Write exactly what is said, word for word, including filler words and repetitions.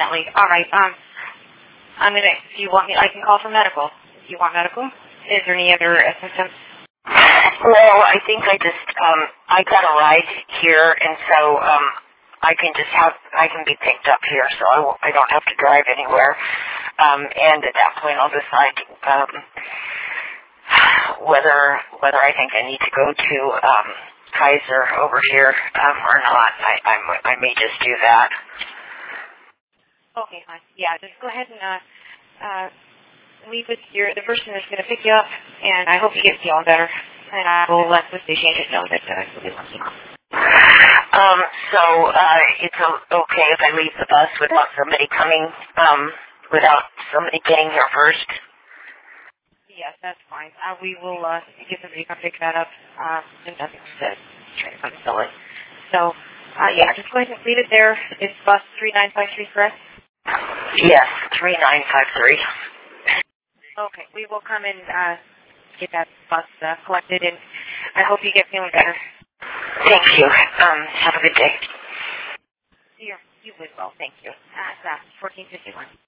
definitely. All right. Um, I'm gonna. Do you want me? I can call for medical. Do you want medical? Is there any other assistance? Well, I think I just um, I got a ride here, and so um, I can just have I can be picked up here, so I, w- I don't have to drive anywhere. Um, and at that point, I'll decide um, whether whether I think I need to go to um, Kaiser over here um, or not. I, I I may just do that. Okay, fine. Yeah, just go ahead and uh, uh, leave with your the person that's going to pick you up, and I hope you get feeling better. And I will let the station agent know that uh, you'll be lucky. Um, so uh, it's okay if I leave the bus without somebody coming, um, without somebody getting here first? Yes, that's fine. Uh, we will uh, get somebody to come pick that up. Um, and nothing to try to come sell it. So, uh, yeah, just go ahead and leave it there. It's bus three nine five three, correct? Yes, three nine five three. Okay, we will come and uh, get that bus uh, collected, and I hope you get feeling better. Thank you. Um, have a good day. You, you as well. Thank you. Uh, it's uh, fourteen fifty-one.